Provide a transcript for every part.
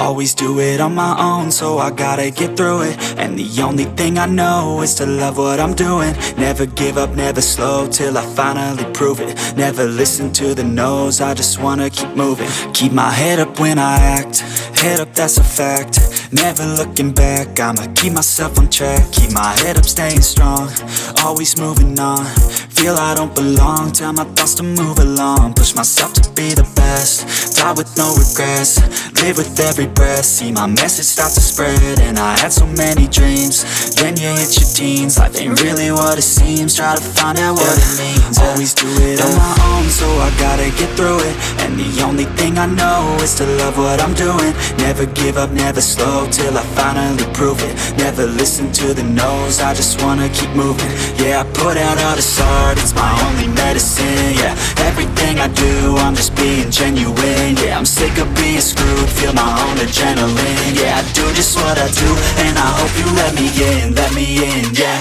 Always do it on my own, so I gotta get through it. And the only thing I know is to love what I'm doing. Never give up, never slow, till I finally prove it. Never listen to the no's, I just wanna keep moving. Keep my head up when I act, head up, that's a fact. Never looking back, I'ma keep myself on track. Keep my head up, staying strong, always moving on. Feel I don't belong, tell my thoughts to move along. Push myself to be the best, die with no regrets. Live with every breath, see my message start to spread. And I had so many dreams, then you hit your teens. Life ain't really what it seems, try to find out what it means. Always do it on my own, so I gotta get through it. And the only thing I know is to love what I'm doing. Never give up, never slow, till I finally prove it. Never listen to the no's, I just wanna keep moving. Yeah, I put out all this art, it's my only medicine. Yeah, everything I do, I'm just being genuine. Yeah, I'm sick of being screwed, feel my own adrenaline. Yeah, I do just what I do, and I hope you let me in, yeah.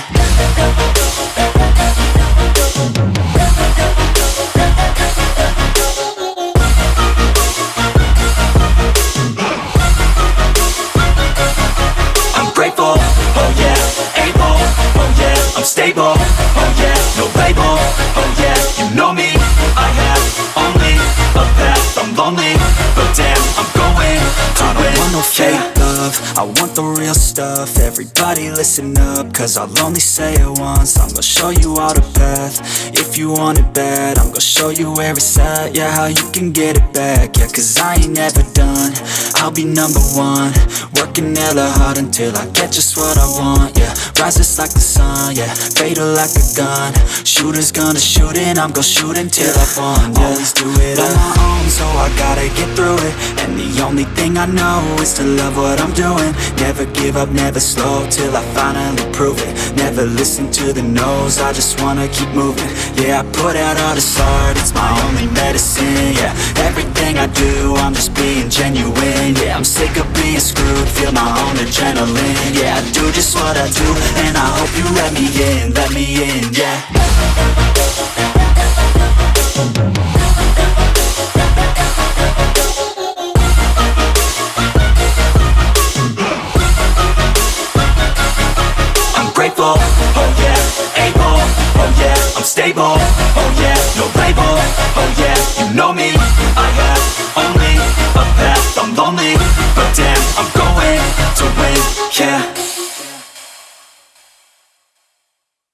I'm grateful, oh yeah, able, oh yeah, I'm stable, oh yeah, no label, oh yeah, you know me, I have only a path, I'm lonely, but damn, I'm going to win. I don't want no fake love, I want the real stuff. Everybody listen up, cause I'll only say it once. I'm gonna show you all the path, if you want it bad. I'm gonna show you where it's at, yeah, how you can get it back. Yeah, cause I ain't never done, I'll be number one. Working hella hard until I get just what I want, yeah. Rises like the sun, yeah, fatal like a gun. Shooter's gonna shoot and I'm gonna shoot until I won, yeah. Always do it on my own, so I gotta get through it. And the only thing I know is to love what I'm doing. Never give up, never slow, till I finally prove it. Never listen to the no's, I just wanna keep moving. Yeah, I put out all this art, it's my only medicine. Yeah, everything I do, I'm just being genuine. Yeah, I'm sick of being screwed, feel my own adrenaline. Yeah, I do just what I do, and I hope you let me in, yeah. I'm grateful, oh yeah, able, oh yeah, I'm stable, oh yeah.